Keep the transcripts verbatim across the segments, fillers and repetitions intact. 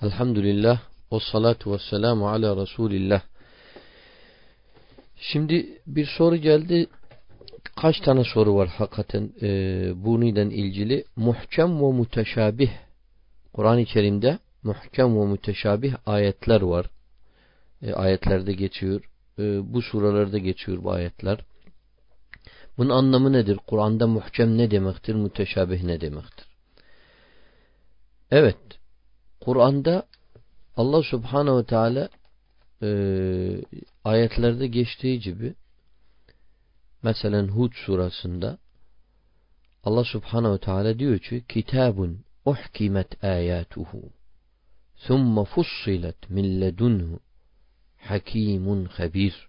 Elhamdülillah ve salatu ve selamu ala Resulillah. Şimdi bir soru geldi. Kaç tane soru var hakikaten e, bununla ilgili. Muhkem ve müteşabih. Kur'an-ı Kerim'de muhkem ve müteşabih ayetler var. E, ayetlerde geçiyor. E, bu suralarda geçiyor bu ayetler. Bunun anlamı nedir? Kur'an'da muhkem ne demektir? Müteşabih ne demektir? Evet. Kur'an'da Allah Subhanahu ve Teala e, ayetlerde geçtiği gibi mesela Hud surasında Allah Subhanahu ve Teala diyor ki kitabun uhkimet ayatuhu thumma fussilet min ledunhu hakimun habir.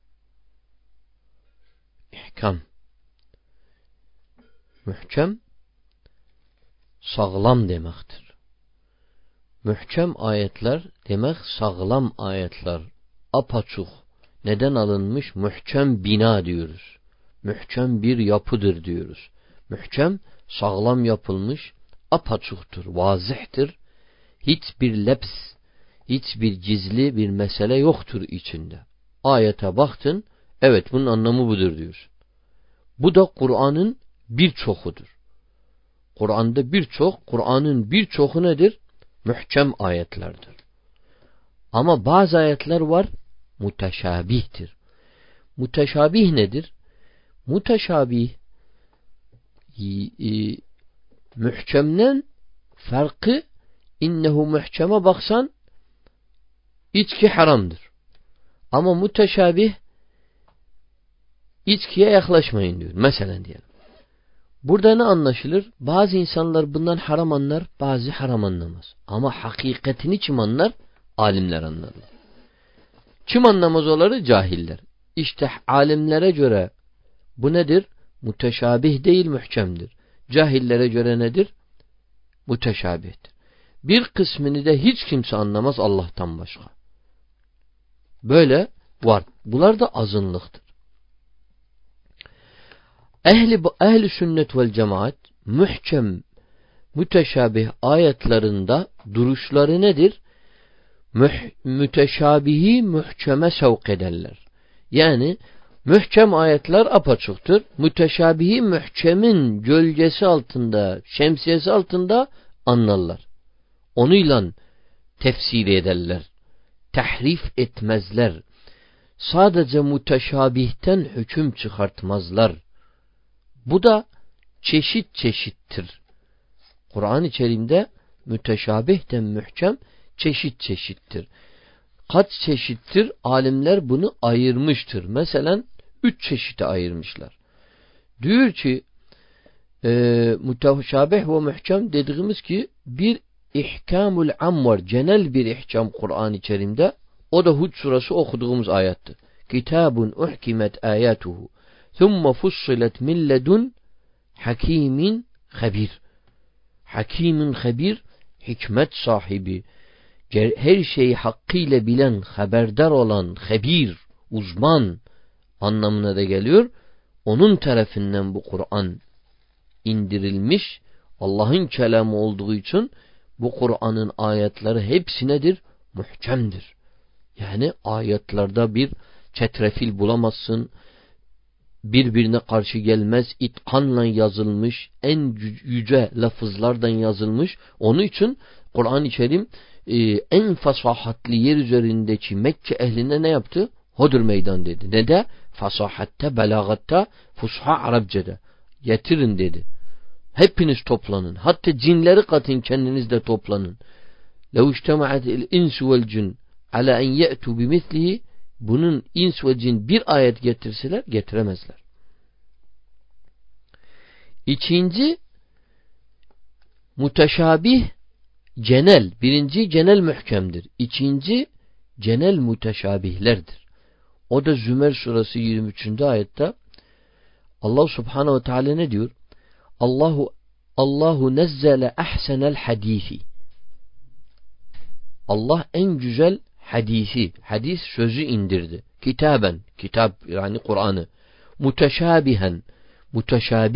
İhkam, muhkem sağlam demektir. Mühkem ayetler demek sağlam ayetler. Apaçuk. Neden alınmış? Mühkem bina diyoruz. Mühkem bir yapıdır diyoruz. Mühkem sağlam yapılmış, apaçuktur, vazihtir. Hiçbir leps, hiçbir gizli bir mesele yoktur içinde. Ayete baktın, evet bunun anlamı budur diyorsun. Bu da Kur'an'ın birçokudur. Kur'an'da birçok, Kur'an'ın birçoku nedir? Mühkem ayetlerdir. Ama bazı ayetler var, müteşabihtir. Müteşabih nedir? Müteşabih e, e, mühkemden farkı innehu mühkeme baksan içki haramdır. Ama müteşabih içkiye yaklaşmayın diyor. Mesela diyelim. Burada ne anlaşılır? Bazı insanlar bundan haram anlar, bazı haram anlamaz. Ama hakikatini kim anlar? Alimler anlarlar. Kim anlamaz onları? Cahiller. İşte alimlere göre bu nedir? Müteşabih değil, mühkemdir. Cahillere göre nedir? Müteşabihtir. Bir kısmını da hiç kimse anlamaz Allah'tan başka. Böyle var. Bunlar da azınlıktır. Ehli, ehli sünnet vel cemaat mühkem, müteşabih ayetlerinde duruşları nedir? Müh, müteşabihi mühkeme sevk ederler. Yani mühkem ayetler apaçıktır. Müteşabihi mühkemin gölgesi altında, şemsiyesi altında anlarlar. Onunla tefsir ederler. Tahrif etmezler. Sadece müteşabihten hüküm çıkartmazlar. Bu da çeşit çeşittir. Kur'an-ı Kerim'de müteşabihten mühkem çeşit çeşittir. Kaç çeşittir? Alimler bunu ayırmıştır. Mesela üç çeşite ayırmışlar. Diyor ki e, müteşabih ve mühkem dediğimiz ki bir ihkamul am var. Genel bir ihkam Kur'an-ı Kerim'de. O da Hud surası okuduğumuz ayettir. Kitabun uhkimet ayatuhu thumma fussilet min ledun hakimin habir. Hakimin habir, hikmet sahibi, her şeyi hakkıyla bilen, haberdar olan, habir, uzman anlamına da geliyor. Onun tarafından bu Kur'an indirilmiş. Allah'ın kelamı olduğu için bu Kur'an'ın ayetleri hepsi nedir? Muhkemdir. Yani ayetlerde bir çetrefil bulamazsın. Birbirine karşı gelmez, itkanla yazılmış, en yüce lafızlardan yazılmış. Onun için Kur'an-ı Kerim e, en fasahatli yer üzerindeki Mekke ehline ne yaptı? Hodur meydan dedi. Ne de? Fasahatte, belagatta, fusha Arapçada. Getirin dedi. Hepiniz toplanın. Hatta cinleri katın, kendiniz de toplanın. لَوْ اجْتَمَعَتِ الْاِنْسُ وَالْجُنْ عَلَى اَنْ يَأْتُوا بِمِثْلِهِ bunun ins ve cin bir ayet getirseler getiremezler. İkinci müteşabih genel. Birinci genel mühkemdir. İkinci genel müteşabihlerdir. O da Zümer surası yirmi üçüncü ayette Allah Subhanahu ve Teala ne diyor? Allahu Allahu nezzele ahsenel hadisi. Allah en güzel hadisi, hadis sözü indirdi. Kitaben, kitap yani Kur'an'ı. Muteşabihen,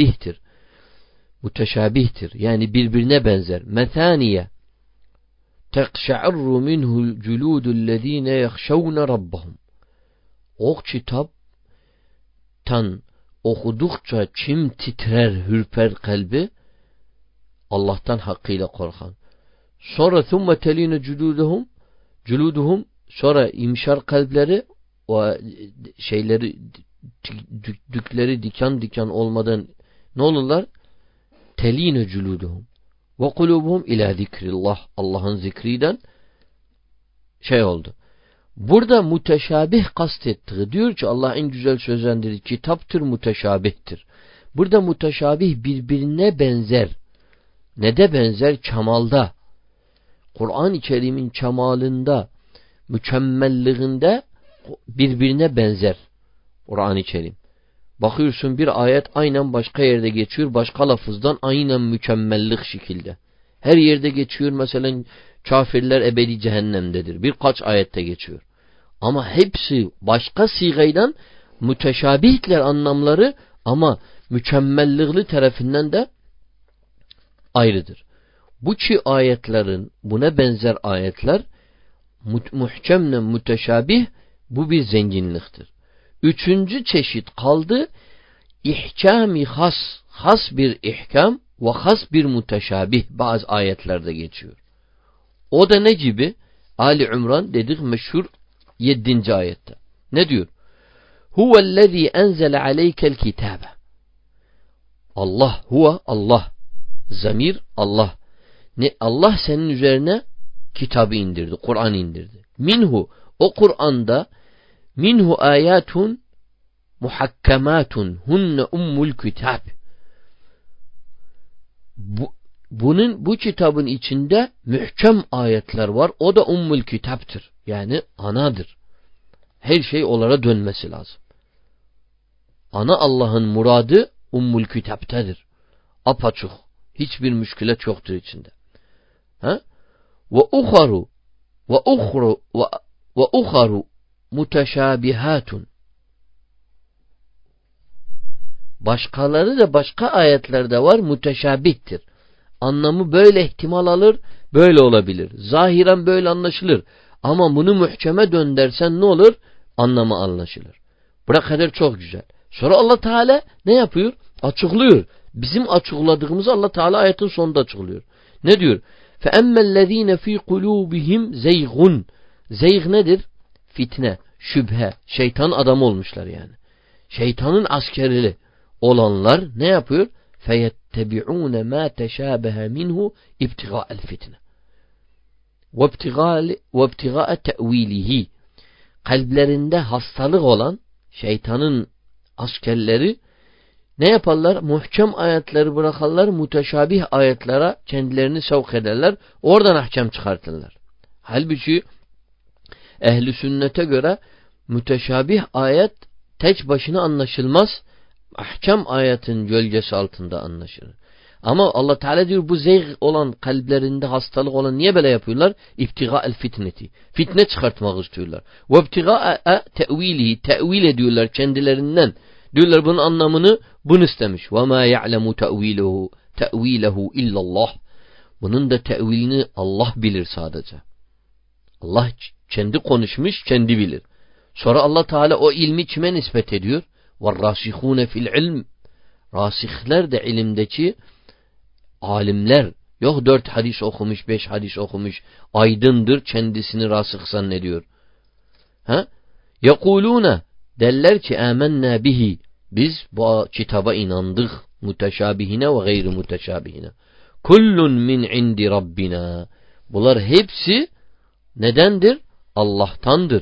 muteşabihtir. Muteşabihtir. Yani birbirine benzer. Methaniye, tekşa'ru minhu'l culudu'llezine yahşavne rabbahum. O kitaptan okudukça kim titrer, hürper kalbi? Allah'tan hakkıyla korkan. Sonra thumme teline culuduhum culuduhum sonra imşar kalpleri o şeyleri dükleri diken diken olmadan ne olurlar? Teline culuduhum ve kulubuhum ila zikrillah. Allah'ın zikriden şey oldu. Burada müteşabih kastettiği diyor ki Allah en güzel sözlendirir. Kitaptır, müteşabihtir. Burada müteşabih birbirine benzer. Ne de benzer? Kemalda. Kur'an-ı Kerim'in kemalında, mükemmelliğinde birbirine benzer. Kur'an-ı Kerim. Bakıyorsun bir ayet aynen başka yerde geçiyor. Başka lafızdan aynen mükemmellik şekilde. Her yerde geçiyor. Mesela kafirler ebedi cehennemdedir. Birkaç ayette geçiyor. Ama hepsi başka sigayla müteşabihler anlamları ama mükemmellikli tarafından da ayrıdır. Bu ki ayetlerin buna benzer ayetler muhkemle müteşabih bu bir zenginliktir. Üçüncü çeşit kaldı ihkam-ı has. Has bir ihkam ve has bir müteşabih bazı ayetlerde geçiyor. O da ne gibi? Ali İmran dedik meşhur yedinci ayette. Ne diyor? Huvellezî enzele aleykel kitâbe. Allah huve Allah. Zamir Allah. Ne Allah senin üzerine kitabı indirdi, Kur'an indirdi. Minhu o Kur'an'da minhu ayatun muhakkematun hunne ummul kitab. Bu, bunun bu kitabın içinde mühkem ayetler var. O da ummul kitaptır. Yani anadır. Her şey onlara dönmesi lazım. Ana Allah'ın muradı ummul kitaptadır. Apaçuk. Hiçbir müşkület yoktur içinde. Ha? Ve uharu ve uhru ve uharu muteşabihatun. Başkaları da başka ayetlerde var müteşabihtir. Anlamı böyle ihtimal alır, böyle olabilir. Zahiren böyle anlaşılır. Ama bunu muhkeme döndersen ne olur? Anlamı anlaşılır. Buna kadar çok güzel. Sonra Allah Teala ne yapıyor? Açıklıyor. Bizim açıkladığımızı Allah Teala ayetin sonunda açıklıyor. Ne diyor? فَاَمَّا الَّذ۪ينَ ف۪ي قُلُوبِهِمْ زَيْغٌ Zeyg nedir? Fitne, şüphe, şeytan adamı olmuşlar yani. Şeytanın askerili olanlar ne yapıyor? فَيَتَّبِعُونَ مَا تَشَابَهَ مِنْهُ اِبْتِغَاءَ الْفِتْنَةِ وَاَبْتِغَاءَ تَأْو۪يلِهِ Kalplerinde hastalık olan şeytanın askerleri ne yaparlar? Muhkem ayetleri bırakarlar, müteşabih ayetlere kendilerini sevk ederler. Oradan ahkam çıkartırlar. Halbuki ehli sünnete göre müteşabih ayet tek başına anlaşılmaz. Ahkam ayetin gölgesi altında anlaşılır. Ama Allah Teala diyor bu zeyg olan kalplerinde hastalık olan niye böyle yapıyorlar? İbtiga'el fitneti. Fitne çıkartmak istiyorlar. Ve ibtiga'a te'vilihi. Te'vil ediyorlar kendilerinden. Diyorlar bunun anlamını bunu istemiş. Ve ma ya'lemu te'vilehu te'vilehu illallah. Bunun da te'vilini Allah bilir sadece. Allah kendi konuşmuş, kendi bilir. Sonra Allah Teala o ilmi kime nispet ediyor? وَالرَّاسِخُونَ fil ilm. Rasihler de ilimdeki alimler. Yok dört hadis okumuş, beş hadis okumuş. Aydındır, kendisini rasih zannediyor. Ha? يَقُولُونَ Derler ki âmennâ bihi. Biz bu kitaba inandık. Müteşabihine ve gayri müteşabihine. Kullun min indi rabbina. Bunlar hepsi nedendir? Allah'tandır.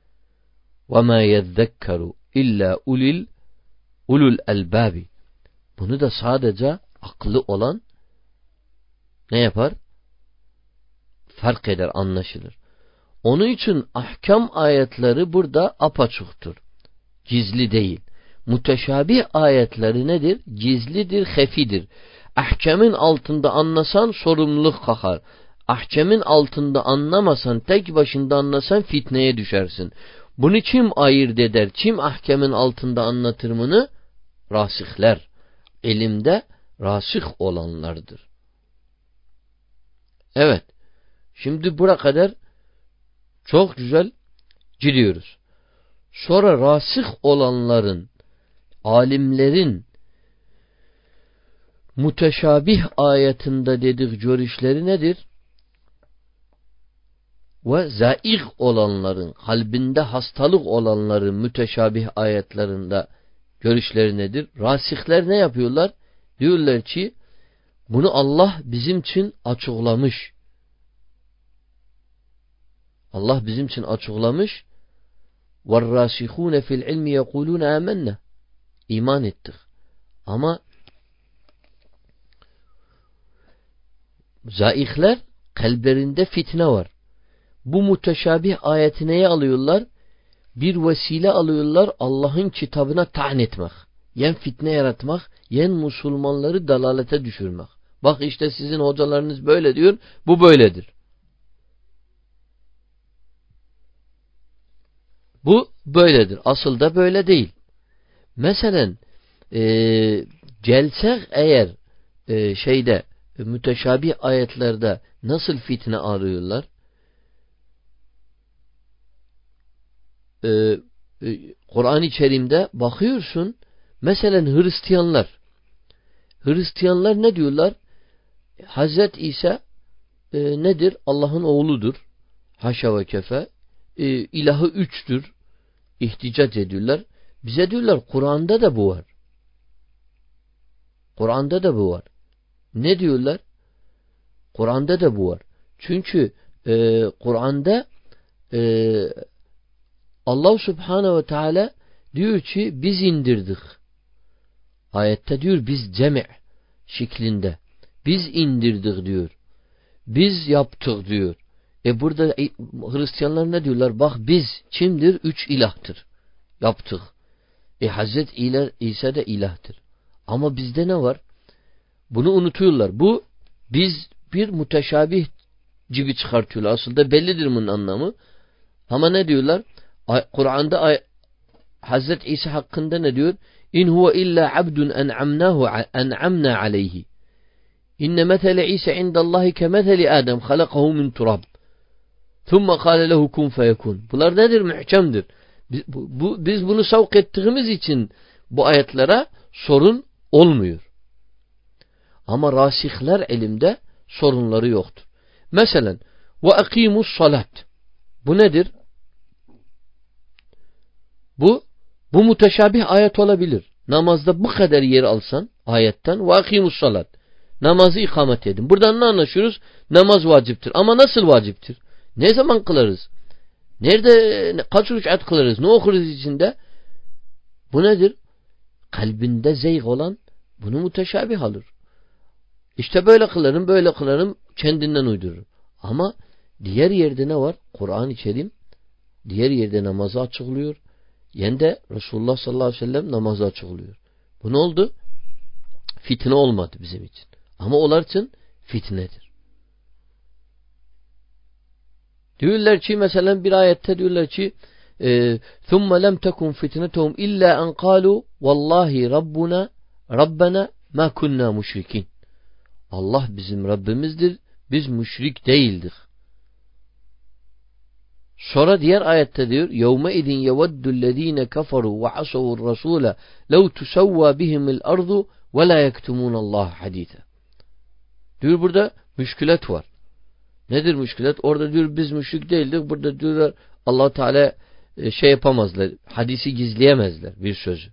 Ve ma yezzekkeru illa ulil ulul elbabi. Bunu da sadece aklı olan ne yapar? Fark eder, anlaşılır. Onun için ahkam ayetleri burada apaçuktur. Gizli değil. Müteşabih ayetleri nedir? Gizlidir, hefidir. Ahkamın altında anlasan sorumluluk kalkar. Ahkamın altında anlamasan, tek başında anlasan fitneye düşersin. Bunu kim ayırt eder? Kim ahkamın altında anlatır bunu? Rasihler. İlimde rasih olanlardır. Evet. Şimdi buraya kadar çok güzel gidiyoruz. Sonra rasih olanların, alimlerin müteşabih ayetinde dedik görüşleri nedir? Ve zayıf olanların, kalbinde hastalık olanların müteşabih ayetlerinde görüşleri nedir? Rasihler ne yapıyorlar? Diyorlar ki bunu Allah bizim için açıklamış. Allah bizim için açıklamış. وَالرَّاسِخُونَ فِي الْعِلْمِ يَقُولُونَ آمَنَّا İman ettik. Ama zayıflar kalplerinde fitne var. Bu müteşabih ayeti neye alıyorlar? Bir vesile alıyorlar Allah'ın kitabına ta'an etmek. Yen fitne yaratmak, yen Müslümanları dalalete düşürmek. Bak işte sizin hocalarınız böyle diyor, bu böyledir. Bu böyledir. Asıl da böyle değil. Mesela e, gelsek eğer e, şeyde müteşabih ayetlerde nasıl fitne arıyorlar? Ee, e, Kur'an-ı Kerim'de bakıyorsun mesela Hristiyanlar Hristiyanlar ne diyorlar? Hazreti İsa e, nedir? Allah'ın oğludur. Haşa ve kefe. E, ilahı üçtür. İhticac ediyorlar. Bize diyorlar Kur'an'da da bu var. Kur'an'da da bu var. Ne diyorlar? Kur'an'da da bu var. Çünkü e, Kur'an'da e, Allah Subhanahu ve Teala diyor ki biz indirdik. Ayette diyor biz cemi' şeklinde. Biz indirdik diyor. Biz yaptık diyor. E burada Hristiyanlar ne diyorlar? Bak biz kimdir? Üç ilahtır. Yaptık. E Hazreti İsa da ilahtır. Ama bizde ne var? Bunu unutuyorlar. Bu biz bir müteşabih gibi çıkartıyorlar. Aslında bellidir bunun anlamı. Ama ne diyorlar? Kur'an'da Hazreti İsa hakkında ne diyor? İn huve illa abdun en'amnahu en'amna aleyhi. İnne mesele İsa indallahi kemeseli Adem halakahu min turab. Thumma kâle lehu kun feyekun. Bunlar nedir? Muhkemdir. Biz, bu, biz bunu savk ettiğimiz için bu ayetlere sorun olmuyor. Ama rasihler elimde sorunları yoktur. Mesela ve akimus salat. Bu nedir? Bu bu müteşabih ayet olabilir. Namazda bu kadar yer alsan ayetten ve akimus salat. Namazı ikamet edin. Buradan ne anlaşıyoruz? Namaz vaciptir. Ama nasıl vaciptir? Ne zaman kılarız? Nerede kaç rük'at kılarız? Ne okuruz içinde? Bu nedir? Kalbinde zeyg olan bunu müteşabih alır. İşte böyle kılarım, böyle kılarım kendinden uydurur. Ama diğer yerde ne var? Kur'an-ı Kerim diğer yerde namazı açıklıyor. Yani de Resulullah sallallahu aleyhi ve sellem namazı açıklıyor. Bu ne oldu? Fitne olmadı bizim için. Ama onlar için fitnedir. Diyorlar ki mesela bir ayette diyorlar ki ثُمَّ لَمْ تَكُنْ فِتْنَتُهُمْ إِلَّا أَنْ قَالُوا وَاللّٰهِ رَبُّنَا رَبَّنَا مَا كُنَّا مُشْرِكِينَ. Allah bizim Rabbimizdir. Biz müşrik değildik. Sonra diğer ayette diyor يَوْمَ اِذٍ يَوَدُّ الَّذ۪ينَ كَفَرُوا وَعَصَوُوا الرَّسُولَ لَوْ تُسَوَّى بِهِمِ الْأَرْضُ وَلَا يَكْتُمُونَ اللّٰهَ حَد۪يثًا. Diyor burada müşkület var. Nedir müşkület? Orada diyor biz müşrik değildik. Burada diyorlar Allah Teala şey yapamazlar. Hadisi gizleyemezler bir sözü.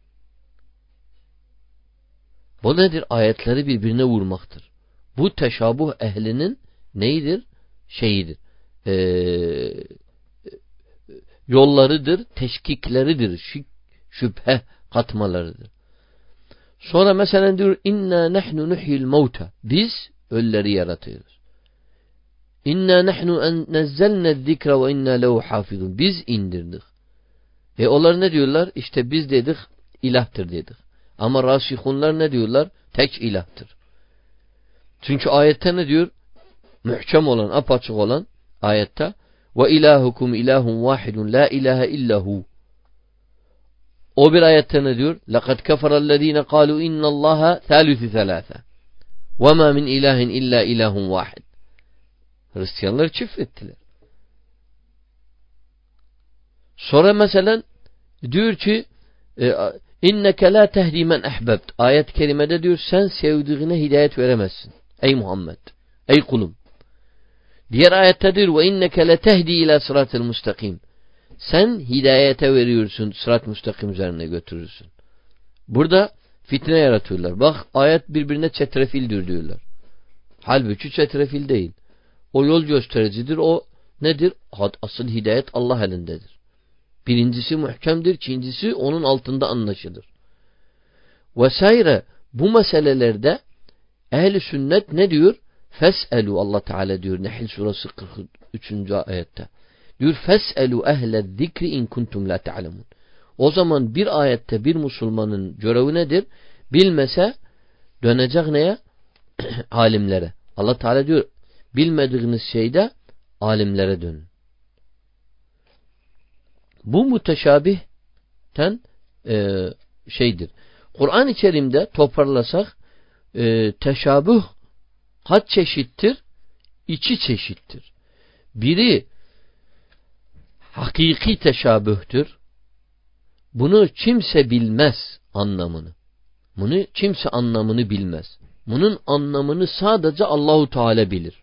Bu nedir? Ayetleri birbirine vurmaktır. Bu teşabuh ehlinin neyidir? Şeyidir. Ee, yollarıdır, teşkikleridir. Şük, şüphe katmalarıdır. Sonra mesela diyor inna nahnu nuhyil mauta. Biz ölüleri yaratıyoruz. İnna nahnu nazzalna zikra ve inna lehu hafizun. Biz indirdik. E onlar ne diyorlar? İşte biz dedik ilahtır dedik. Ama rasihunlar ne diyorlar? Tek ilahtır. Çünkü ayette ne diyor? Muhkem olan, apaçık olan ayette ve ilahukum ilahun vahidun la ilahe illahu. O bir ayette ne diyor? لَقَدْ كَفَرَ الَّذ۪ينَ قَالُوا اِنَّ اللّٰهَ ثَالُثِ ثَلَاثًا وَمَا مِنْ اِلَٰهٍ اِلَّا اِلَٰهٌ وَاحِدٌ. Hristiyanlar küfrettiler. Sonra mesela diyor ki inneke la tehdi men ehbebt. Ayet-i kerimede diyor sen sevdiğine hidayet veremezsin. Ey Muhammed. Ey kulum. Diğer ayette diyor ve inneke la tehdi ila sıratil mustakim. Sen hidayete veriyorsun, sırat müstakim üzerine götürürsün. Burada fitne yaratıyorlar. Bak ayet birbirine çetrefildir diyorlar. Halbuki çetrefil değil. O yol göstericidir. O nedir? Asıl hidayet Allah elindedir. Birincisi muhkemdir. İkincisi onun altında anlaşılır. Vesaire bu meselelerde ehl-i sünnet ne diyor? Fes'elu Allah Teala diyor. Nehl suresi kırk üçüncü ayette. Diyor fes'elu ehle zikri in kuntum la ta'lemun. O zaman bir ayette bir Müslümanın görevi nedir? Bilmese dönecek neye? Alimlere. Allah Teala diyor bilmediğiniz şeyde alimlere dönün. Bu müteşabihten e, şeydir. Kur'an-ı Kerim'de toparlasak e, teşabüh kaç çeşittir? İki çeşittir. Biri hakiki teşabühtür. Bunu kimse bilmez anlamını. Bunu kimse anlamını bilmez. Bunun anlamını sadece Allahu Teala bilir.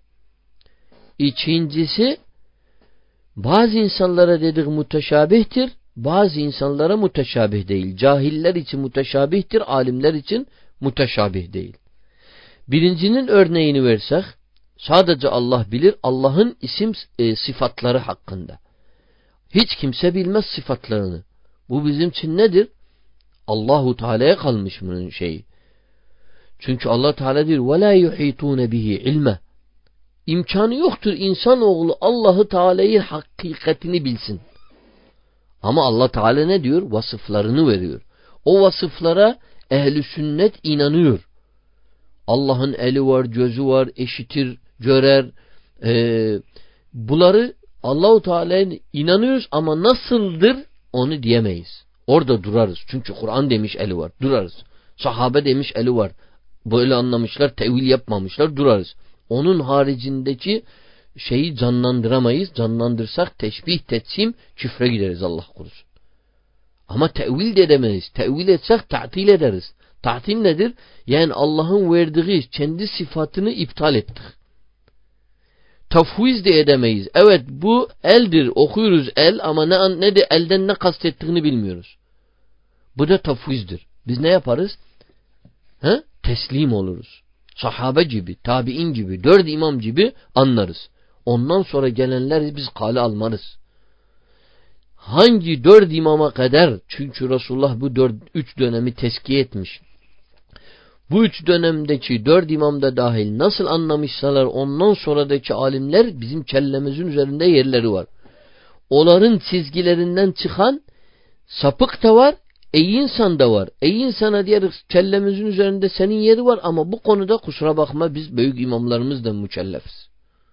İkincisi bazı insanlara dedik müteşabihtir, bazı insanlara müteşabih değil. Cahiller için müteşabihtir, alimler için müteşabih değil. Birincinin örneğini versek sadece Allah bilir Allah'ın isim e, sıfatları hakkında. Hiç kimse bilmez sıfatlarını. Bu bizim için nedir? Allahu Teala'ya kalmış bunun şeyi. Çünkü Allah Teala diyor: "Ve la yuhitun bihi ilme." İmkanı yoktur insanoğlu Allahu Teala'yı hakikatini bilsin. Ama Allah Teala ne diyor? Vasıflarını veriyor. O vasıflara ehl-i sünnet inanıyor. Allah'ın eli var, gözü var, eşitir, görer. Ee, bunları Allahu Teala'ya inanıyoruz ama nasıldır onu diyemeyiz. Orada durarız. Çünkü Kur'an demiş eli var. Durarız. Sahabe demiş eli var. Böyle anlamışlar, tevil yapmamışlar. Durarız. Onun haricindeki şeyi canlandıramayız. Canlandırsak teşbih, tetsim, küfre gideriz Allah korusun. Ama tevil de edemeyiz. Tevil etsek ta'til ederiz. Ta'til nedir? Yani Allah'ın verdiği kendi sıfatını iptal ettik. Tafviz de edemeyiz. Evet bu eldir. Okuyoruz el ama ne, ne de elden ne kastettiğini bilmiyoruz. Bu da tafvizdir. Biz ne yaparız? He? Teslim oluruz. Sahabe gibi, tabi'in gibi, dört imam gibi anlarız. Ondan sonra gelenleri biz kale almarız. Hangi dört imama kadar? Çünkü Resulullah bu dört, üç dönemi teskiye etmiş. Bu üç dönemdeki dört imam da dahil nasıl anlamışsalar ondan sonradaki alimler bizim kellemizin üzerinde yerleri var. Onların çizgilerinden çıkan sapık da var, iyi insan da var. İyi insana diyeriz kellemizin üzerinde senin yeri var ama bu konuda kusura bakma biz büyük imamlarımızdan mükellefiz.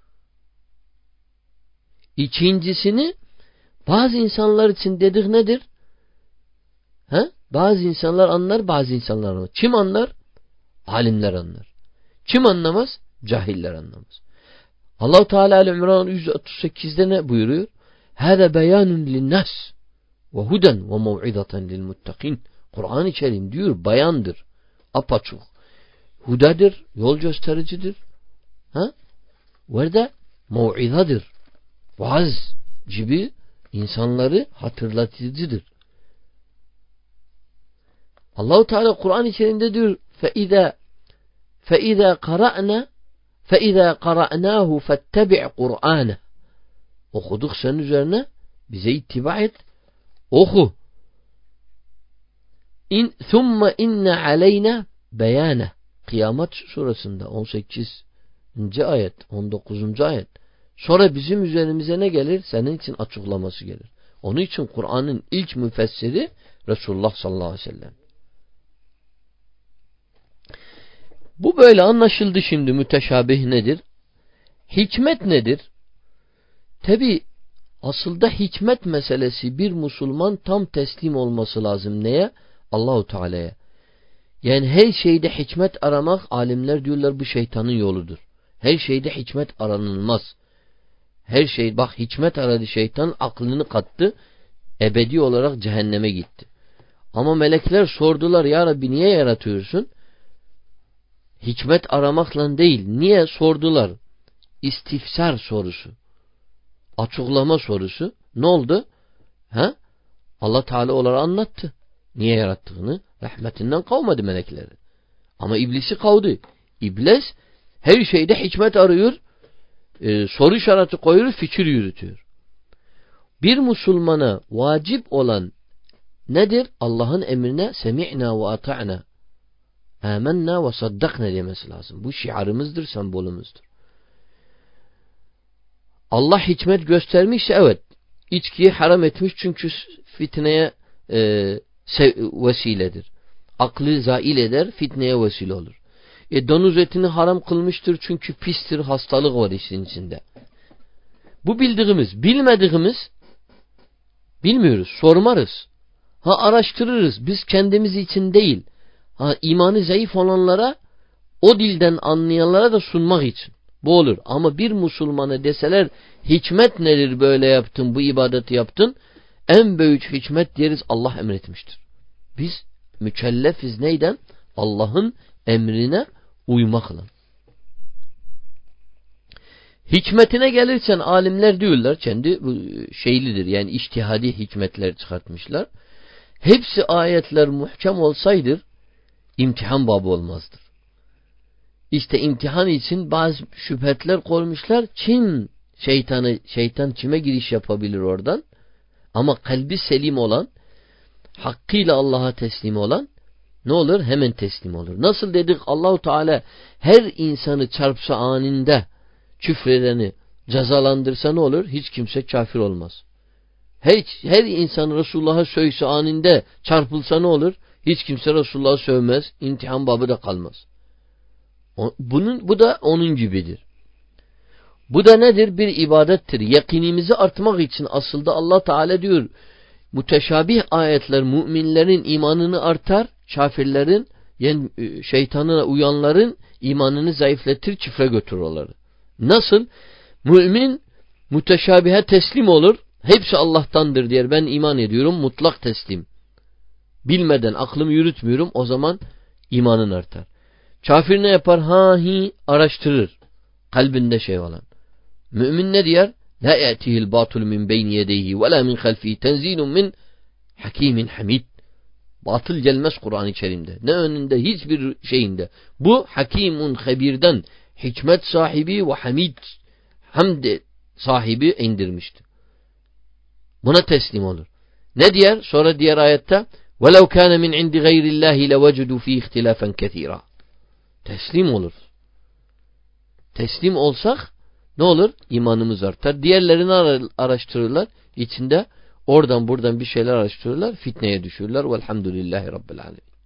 İkincisini bazı insanlar için dedik nedir? He? Bazı insanlar anlar, bazı insanlar anlar. Kim anlar? Alimler anlar. Kim anlamaz? Cahiller anlamaz. Allah-u Teala Ali-İmran yüz otuz sekizde ne buyuruyor? Hâze beyanun linnas ve huden ve mev'izaten lilmuttakin. Kur'an-ı Kerim diyor bayandır. Apaçuk. Hudadır, yol göstericidir. Ha? Ve de mev'izadır. Vaaz gibi insanları hatırlatıcıdır. Allah-u Teala Kur'an-ı Kerim'de diyor فَإِذَا فَإِذَا قَرَأْنَا فَإِذَا قَرَأْنَاهُ فَاتَّبِعْ قُرْآنَهُ. Okuduk senin üzerine bize ittiba et. Oku. İn ثُمَّ اِنَّ عَلَيْنَا بَيَانَهُ. Kıyamet surasında on sekizinci ayet, on dokuzuncu ayet. Sonra bizim üzerimize ne gelir? Senin için açıklaması gelir. Onun için Kur'an'ın ilk müfessiri Resulullah sallallahu aleyhi ve sellem. Bu böyle anlaşıldı şimdi müteşabih nedir? Hikmet nedir? Tabi aslında hikmet meselesi bir Müslüman tam teslim olması lazım. Neye? Allahu Teala'ya. Yani her şeyde hikmet aramak alimler diyorlar bu şeytanın yoludur. Her şeyde hikmet aranılmaz. Her şey bak hikmet aradı şeytan aklını kattı. Ebedi olarak cehenneme gitti. Ama melekler sordular ya Rabbi niye yaratıyorsun? Hikmet aramakla değil. Niye sordular? İstifsar sorusu. Açıklama sorusu. Ne oldu? Ha? Allah Teala onlara anlattı. Niye yarattığını. Rahmetinden kovmadı melekleri. Ama iblisi kovdu. İblis her şeyde hikmet arıyor. E, soru işareti koyuyor. Fikir yürütüyor. Bir Müslümana vacip olan nedir? Allah'ın emrine semi'na ve ata'na. Âmennâ ve saddakna demesi lazım. Bu şiarımızdır, sembolümüzdür. Allah hikmet göstermişse evet. İçkiyi haram etmiş çünkü fitneye e, vesiledir. Aklı zail eder, fitneye vesile olur. E, domuz etini haram kılmıştır çünkü pistir, hastalık var işin içinde. Bu bildiğimiz, bilmediğimiz bilmiyoruz, sormarız. Ha araştırırız. Biz kendimiz için değil. Ha imanı zayıf olanlara o dilden anlayanlara da sunmak için. Bu olur. Ama bir Müslümana deseler hikmet nedir böyle yaptın, bu ibadeti yaptın? En büyük hikmet deriz Allah emretmiştir. Biz mükellefiz neyden? Allah'ın emrine uymakla. Hikmetine gelirsen alimler diyorlar kendi şeylidir yani içtihadi hikmetler çıkartmışlar. Hepsi ayetler muhkem olsaydı imtihan babı olmazdır. İşte imtihan için bazı şüphetler koymuşlar. Kim şeytanı, şeytan kime giriş yapabilir oradan? Ama kalbi selim olan, hakkıyla Allah'a teslim olan ne olur? Hemen teslim olur. Nasıl dedik? Allahu Teala her insanı çarpsa anında küfredeni cezalandırsa ne olur? Hiç kimse kafir olmaz. Hiç, her insan Resulullah'a sövse anında çarpılsa ne olur? Hiç kimse Resulullah'a sövmez. İmtihan babı da kalmaz. O, bunun, bu da onun gibidir. Bu da nedir? Bir ibadettir. Yakinimizi artmak için aslında Allah Teala diyor müteşabih ayetler müminlerin imanını artar, kafirlerin yani şeytanına uyanların imanını zayıflatır, çifre götürür onları. Nasıl? Mümin müteşabihe teslim olur. Hepsi Allah'tandır diyor. Ben iman ediyorum. Mutlak teslim. Bilmeden aklımı yürütmüyorum. O zaman imanın artar. Kafir ne yapar? Ha hi araştırır. Kalbinde şey olan. Mümin ne diyor? La ya'tihil batul min beyni yedeyhi ve la min halfihi tenzilun min hakimin hamid. Batıl gelmez Kur'an-ı Kerim'de. Ne önünde hiçbir şeyinde. Bu hakimun habirden hikmet sahibi ve hamid hamd sahibi indirmiştir. Buna teslim olur. Ne diyor? Sonra diğer ayette وَلَوْ كَانَ مِنْ عِنْدِ غَيْرِ اللّٰهِ لَوَجُدُوا ف۪ي اِخْتِلَافًا كَثِيرًا. Teslim olur. Teslim olsak ne olur? İmanımız artar. Diğerlerini araştırırlar. İçinde oradan buradan bir şeyler araştırırlar. Fitneye düşürürler. Velhamdülillahi Rabbil Alemin.